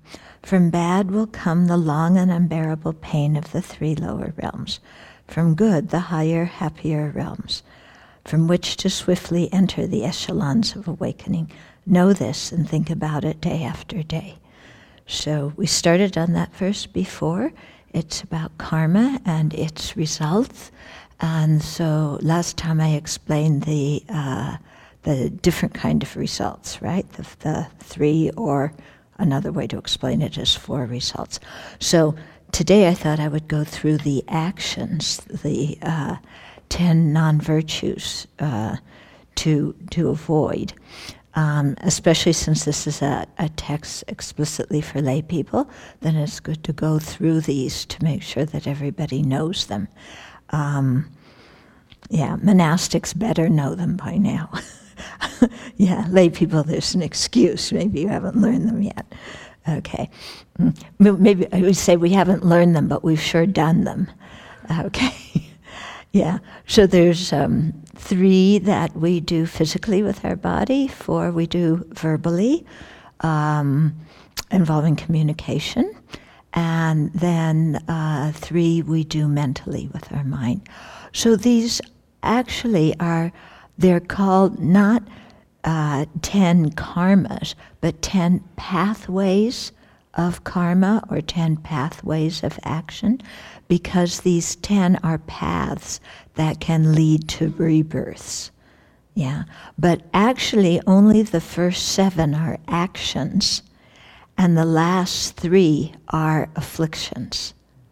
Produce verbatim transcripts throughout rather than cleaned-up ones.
From bad will come the long and unbearable pain of the three lower realms. From good, the higher, happier realms, from which to swiftly enter the echelons of awakening. Know this and think about it day after day. So we started on that verse before. It's about karma and its results. And so last time I explained the uh, the different kind of results, right? The, the three, or another way to explain it is four results. So today I thought I would go through the actions, the uh, ten non-virtues uh, to to avoid. Um, especially since this is a, a text explicitly for lay people, then it's good to go through these to make sure that everybody knows them. Um, yeah, monastics better know them by now. Yeah, lay people, there's an excuse. Maybe you haven't learned them yet. Okay. Maybe I would say we haven't learned them, but we've sure done them. Okay. Yeah, so there's um, three that we do physically with our body, four we do verbally, um, involving communication, and then uh, three we do mentally with our mind. So these actually are, they're called not uh, ten karmas, but ten pathways of karma, or ten pathways of action, because these ten are paths that can lead to rebirths. Yeah, but actually only the first seven are actions, and the last three are afflictions.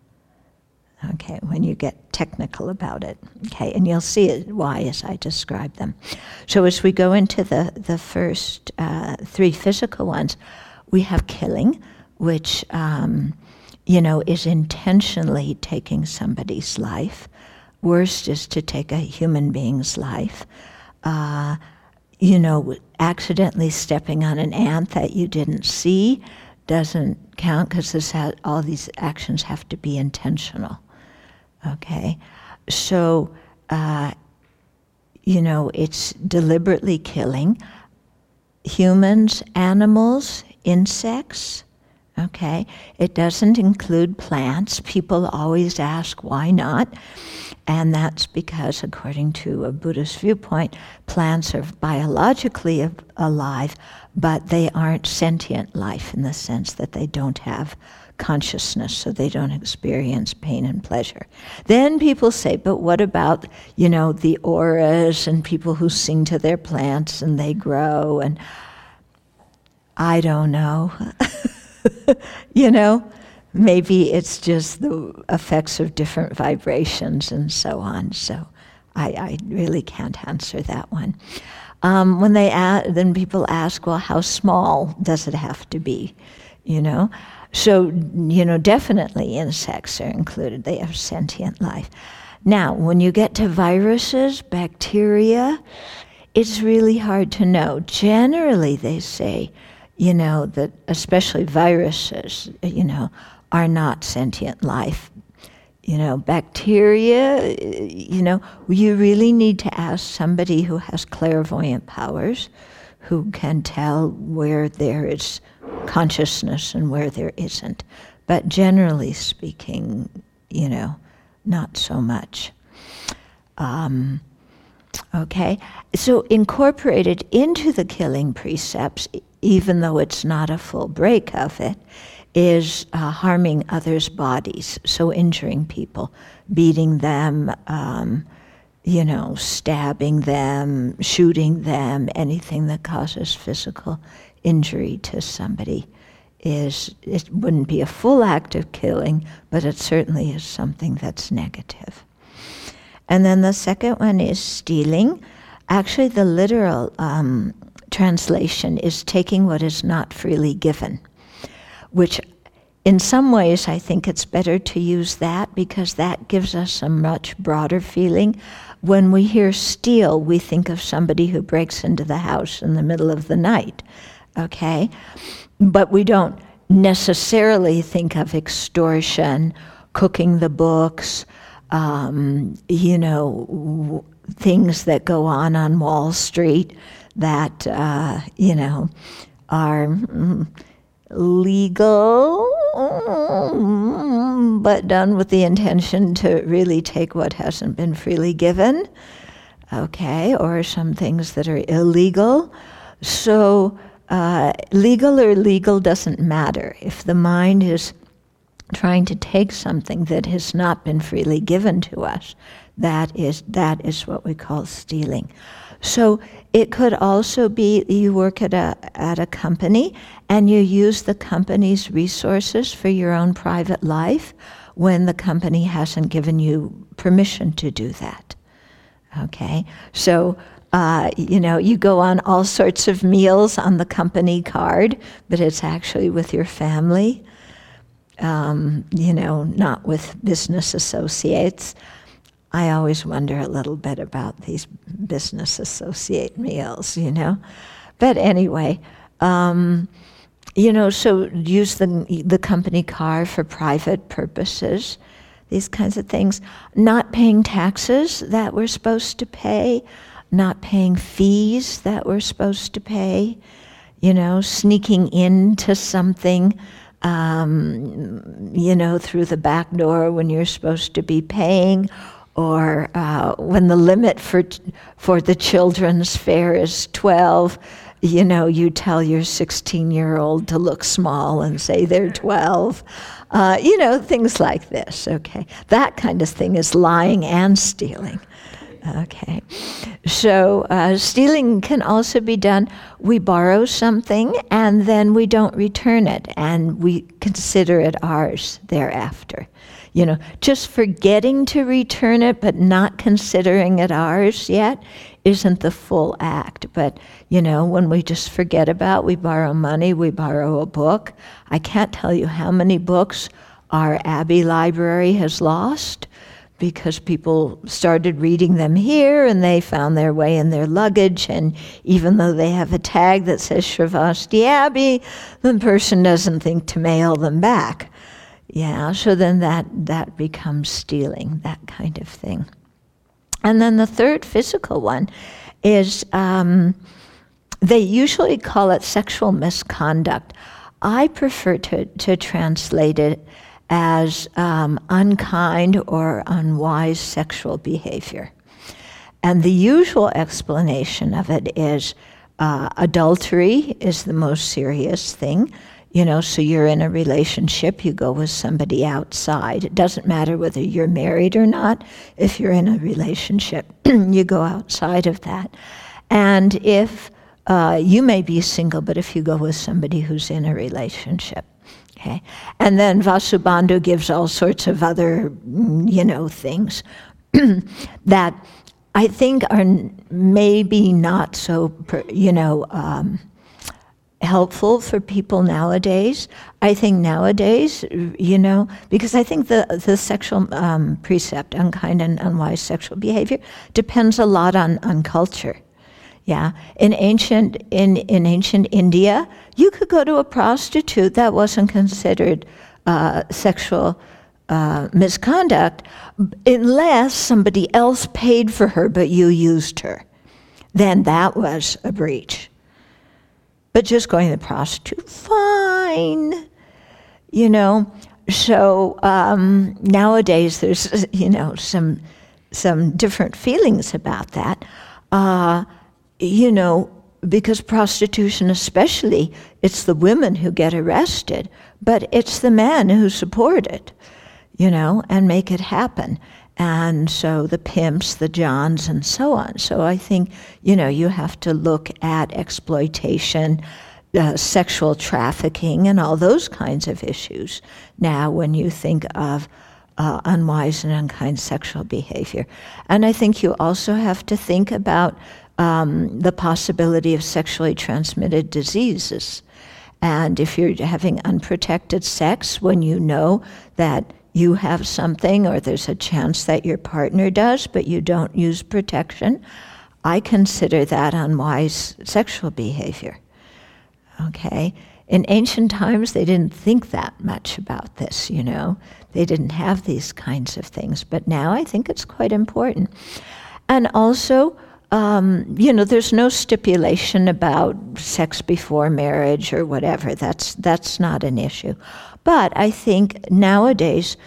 Okay, when you get technical about it. Okay, and you'll see it, why as I describe them. So as we go into the, the first uh, three physical ones, we have killing, which um, you know, is intentionally taking somebody's life. Worst is to take a human being's life. Uh, you know, accidentally stepping on an ant that you didn't see doesn't count, because this ha- all these actions have to be intentional. Okay, so uh, you know, it's deliberately killing humans, animals, insects. Okay, it doesn't include plants. People always ask why not, and that's because, according to a Buddhist viewpoint, plants are biologically alive, but they aren't sentient life in the sense that they don't have consciousness, so they don't experience pain and pleasure. Then people say, but what about, you know, the auras and people who sing to their plants and they grow, and I don't know. You know, maybe it's just the effects of different vibrations and so on. So I, I really can't answer that one. Um, when they ask, then people ask, well, how small does it have to be? You know, so you know, definitely insects are included. They have sentient life. Now, when you get to viruses, bacteria, it's really hard to know. Generally, they say, you know, that especially viruses, you know, are not sentient life. You know, bacteria, you know, you really need to ask somebody who has clairvoyant powers, who can tell where there is consciousness and where there isn't. But generally speaking, you know, not so much. Um, okay, so incorporated into the killing precepts, even though it's not a full break of it, is uh, harming others' bodies, so injuring people, beating them, um, you know, stabbing them, shooting them, anything that causes physical injury to somebody is, it wouldn't be a full act of killing, but it certainly is something that's negative. And then the second one is stealing. Actually, the literal um, translation is taking what is not freely given, which in some ways I think it's better to use that, because that gives us a much broader feeling. When we hear steal, we think of somebody who breaks into the house in the middle of the night, okay? But we don't necessarily think of extortion, cooking the books, um, you know, w- things that go on on Wall Street that, uh, you know, are mm, legal, but done with the intention to really take what hasn't been freely given, okay, or some things that are illegal. So uh, legal or legal doesn't matter. If the mind is trying to take something that has not been freely given to us, that is that is what we call stealing. So it could also be you work at a at a company and you use the company's resources for your own private life when the company hasn't given you permission to do that. Okay, so uh, you know you go on all sorts of meals on the company card, but it's actually with your family. Um, you know, not with business associates. I always wonder a little bit about these business associate meals, you know. But anyway, um, you know, so use the the company car for private purposes, these kinds of things. Not paying taxes that we're supposed to pay, not paying fees that we're supposed to pay, you know, sneaking into something, um, you know, through the back door when you're supposed to be paying, or uh, when the limit for for the children's fare is twelve, you know, you tell your sixteen-year-old to look small and say they're twelve. Uh, you know, things like this, okay? That kind of thing is lying and stealing. Okay, so uh, stealing can also be done. We borrow something and then we don't return it, and we consider it ours thereafter. You know, just forgetting to return it but not considering it ours yet isn't the full act. But, you know, when we just forget about, we borrow money, we borrow a book. I can't tell you how many books our Abbey library has lost, because people started reading them here and they found their way in their luggage, and even though they have a tag that says Sravasti Abbey, the person doesn't think to mail them back. Yeah, so then that, that becomes stealing, that kind of thing. And then the third physical one is, um, they usually call it sexual misconduct. I prefer to, to translate it as um, unkind or unwise sexual behavior. And the usual explanation of it is uh, adultery is the most serious thing. You know, so you're in a relationship, you go with somebody outside. It doesn't matter whether you're married or not. If you're in a relationship, you go outside of that. And if uh, you may be single, but if you go with somebody who's in a relationship, okay. And then Vasubandhu gives all sorts of other, you know, things that I think are maybe not so, you know, um, helpful for people nowadays. I think nowadays, you know, because I think the the sexual um, precept, unkind and unwise sexual behavior, depends a lot on, on culture. Yeah, in ancient in, in ancient India, you could go to a prostitute. That wasn't considered uh, sexual uh, misconduct unless somebody else paid for her, but you used her. Then that was a breach. But just going to the prostitute, fine, you know. So um, nowadays, there's you know some some different feelings about that. Uh, You know, because prostitution especially, it's the women who get arrested, but it's the men who support it, you know, and make it happen. And so the pimps, the Johns, and so on. So I think, you know, you have to look at exploitation, uh, sexual trafficking, and all those kinds of issues now when you think of uh, unwise and unkind sexual behavior. And I think you also have to think about Um, the possibility of sexually transmitted diseases. And if you're having unprotected sex when you know that you have something or there's a chance that your partner does, but you don't use protection, I consider that unwise sexual behavior. Okay? In ancient times, they didn't think that much about this, you know. They didn't have these kinds of things. But now I think it's quite important. And also, um, you know, there's no stipulation about sex before marriage or whatever. That's that's not an issue. But I think nowadays,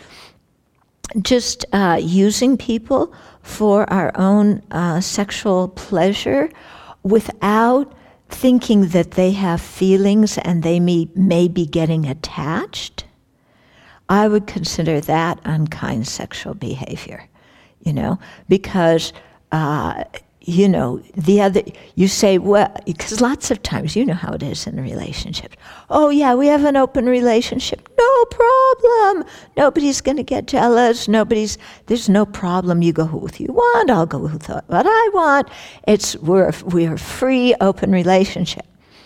just uh, using people for our own uh, sexual pleasure without thinking that they have feelings and they may, may be getting attached, I would consider that unkind sexual behavior, you know, because, uh, you know, the other, you say, well, because lots of times, you know how it is in relationships. Oh yeah, we have an open relationship, no problem. Nobody's going to get jealous. Nobody's, there's no problem. You go with who you want, I'll go with what I want. It's, we're, we're a free, open relationship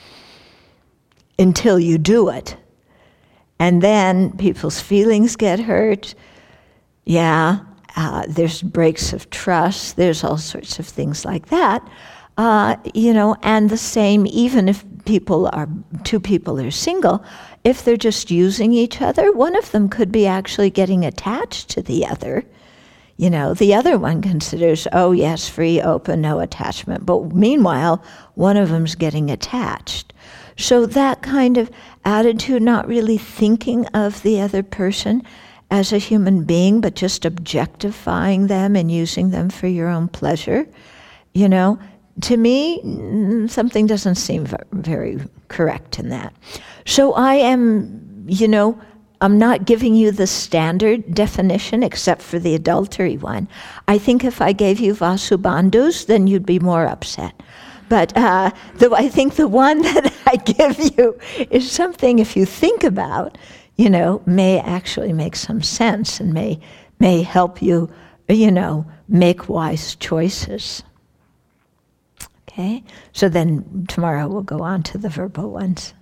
until you do it. And then people's feelings get hurt. Yeah. Uh, there's breaks of trust, there's all sorts of things like that, uh, you know, and the same, even if people are, two people are single, if they're just using each other, one of them could be actually getting attached to the other. You know, the other one considers, oh yes, free, open, no attachment, but meanwhile, one of them's getting attached. So that kind of attitude, not really thinking of the other person as a human being, but just objectifying them and using them for your own pleasure, you know, to me, something doesn't seem very correct in that. So I am, you know, I'm not giving you the standard definition except for the adultery one. I think if I gave you Vasubandhus, then you'd be more upset. But uh, the, I think the one that I give you is something, if you think about, you know, may actually make some sense and may may help you, you know, make wise choices. Okay? So then tomorrow we'll go on to the verbal ones.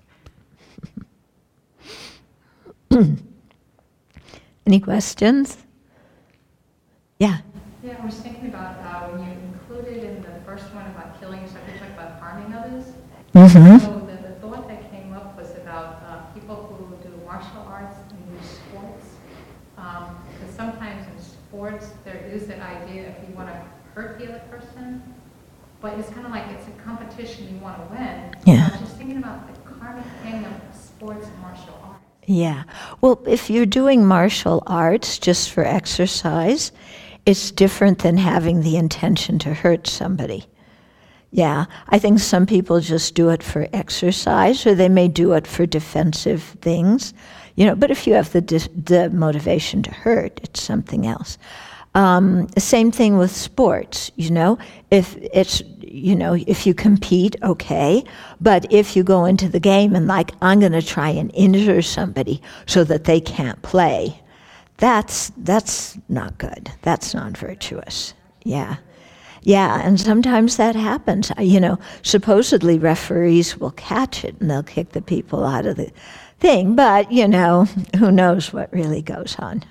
Any questions? Yeah? Yeah, I was thinking about uh, when you included in the first one about killing yourself, you talked about harming others. Mm-hmm. So the, the thought that came up was about uh, people who do martial arts and do sports. Um, because sometimes in sports there is that idea if you want to hurt the other person, but it's kind of like it's a competition you want to win. Yeah. So I was just thinking about the karmic thing of sports and martial arts. Yeah. Well, if you're doing martial arts just for exercise, it's different than having the intention to hurt somebody. Yeah, I think some people just do it for exercise, or they may do it for defensive things, you know. But if you have the dis- the motivation to hurt, it's something else. Um, same thing with sports, you know. If it's, you know, if you compete, okay. But if you go into the game and like, I'm going to try and injure somebody so that they can't play, that's that's not good. That's not virtuous. Yeah. Yeah, and sometimes that happens. You know, supposedly referees will catch it and they'll kick the people out of the thing, but, you know, who knows what really goes on.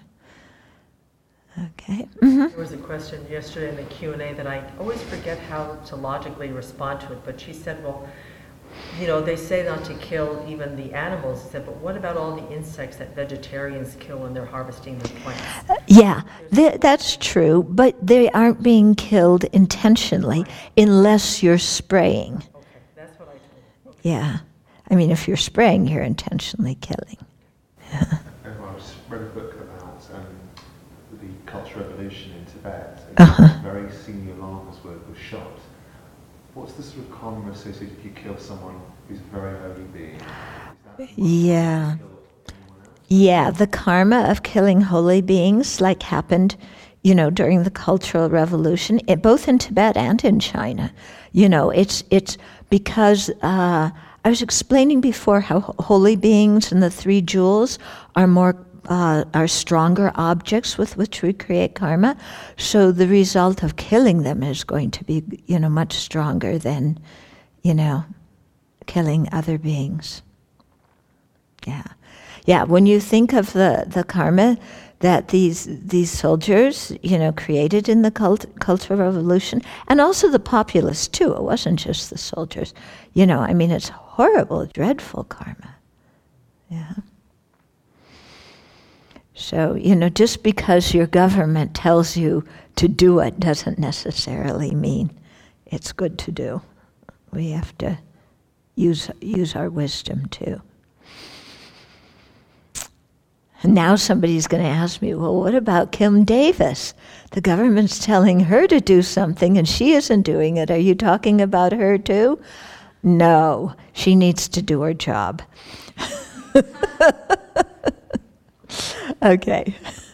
Okay. Mm-hmm. There was a question yesterday in the Q and A that I always forget how to logically respond to it, but she said, well, you know, they say not to kill even the animals. She said, but what about all the insects that vegetarians kill when they're harvesting their plants? Uh, yeah, th- that's true, but they aren't being killed intentionally unless you're spraying. Okay, that's what I told. Okay. Yeah. I mean, if you're spraying, you're intentionally killing. I read a book about um, the Cultural Revolution in Tibet, and Uh-huh. very senior lamas were, were shot. What's the sort of karma associated if you kill someone who's a very holy being? Is that Yeah. kill anyone else? Yeah, the karma of killing holy beings, like happened, you know, during the Cultural Revolution, it, both in Tibet and in China. You know, it's it's because uh, I was explaining before how ho- holy beings and the three jewels are more uh, are stronger objects with which we create karma. So the result of killing them is going to be, you know, much stronger than, you know, killing other beings. Yeah. Yeah, when you think of the, the karma that these these soldiers, you know, created in the cult, Cultural Revolution, and also the populace too, it wasn't just the soldiers. You know, I mean, it's horrible, dreadful karma. Yeah. So, you know, just because your government tells you to do it doesn't necessarily mean it's good to do. We have to use use our wisdom too. And now somebody's going to ask me, well, what about Kim Davis? The government's telling her to do something and she isn't doing it. Are you talking about her too? No, she needs to do her job. Okay.